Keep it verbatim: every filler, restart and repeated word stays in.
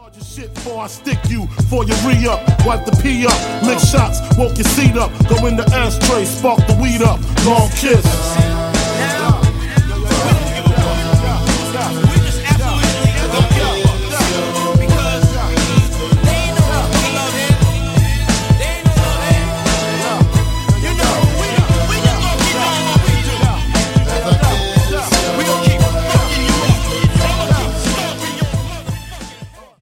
Charge your shit before I stick you, for you re-up, wipe the pee up, lick shots, woke your seat up, go in the ashtray, spark the weed up, long kiss.